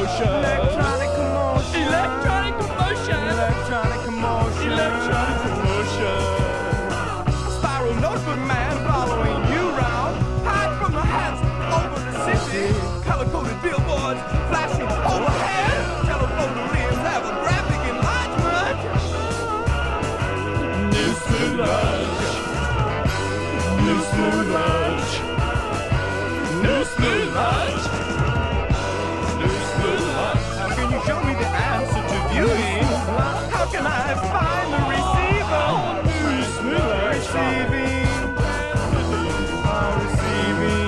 commotion. Electronic commotion. Electronic commotion. Electronic commotion. Electronic commotion. Spiral notebook man following you round. Hide from the hats over the city. Color-coded billboards flashing overhead. Telephoto limbs have a graphic enlargement. News through lunch. News through lunch. News through lunch. News through lunch. How can you show me the answer to viewing? How can I find the receiver? News through lunch. Receiving. Receiving.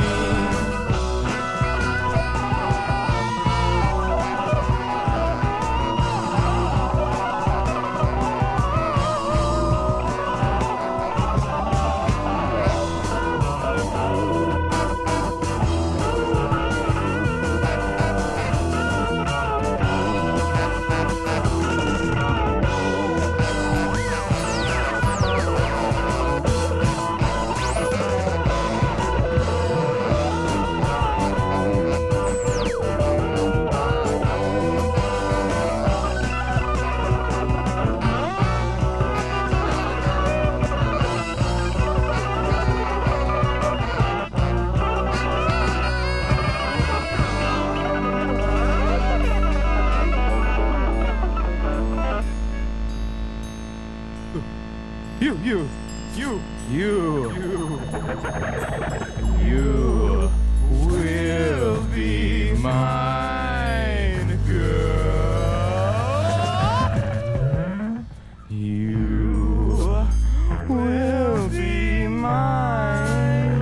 You will be mine, girl. You will be mine.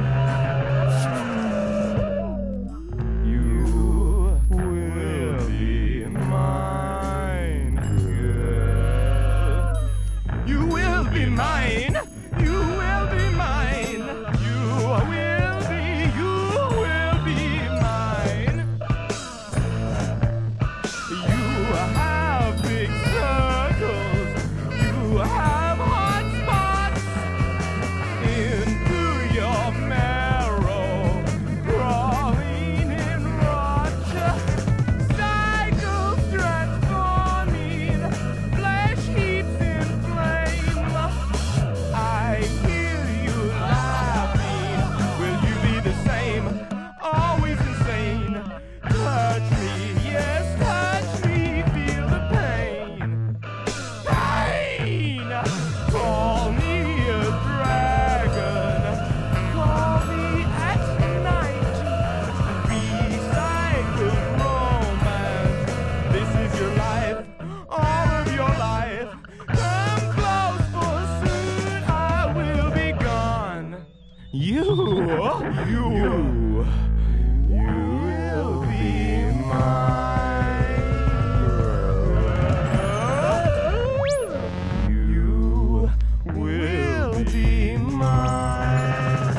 You will be mine, girl. You will be mine. You will be mine. You will be mine. You have big circles. You have hot spots into your marrow, crawling in rot. Cycles transforming, flesh heaps in flame. I hear you laughing. Will you be the same? Always insane. Touch me, yes, touch me. Feel the pain. Pain! Call me a dragon. Call me at night. Recycled romance. This is your life, all of your life. Come close, for soon I will be gone. You will be mine. You will be mine.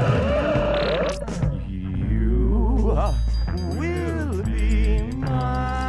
You will be mine.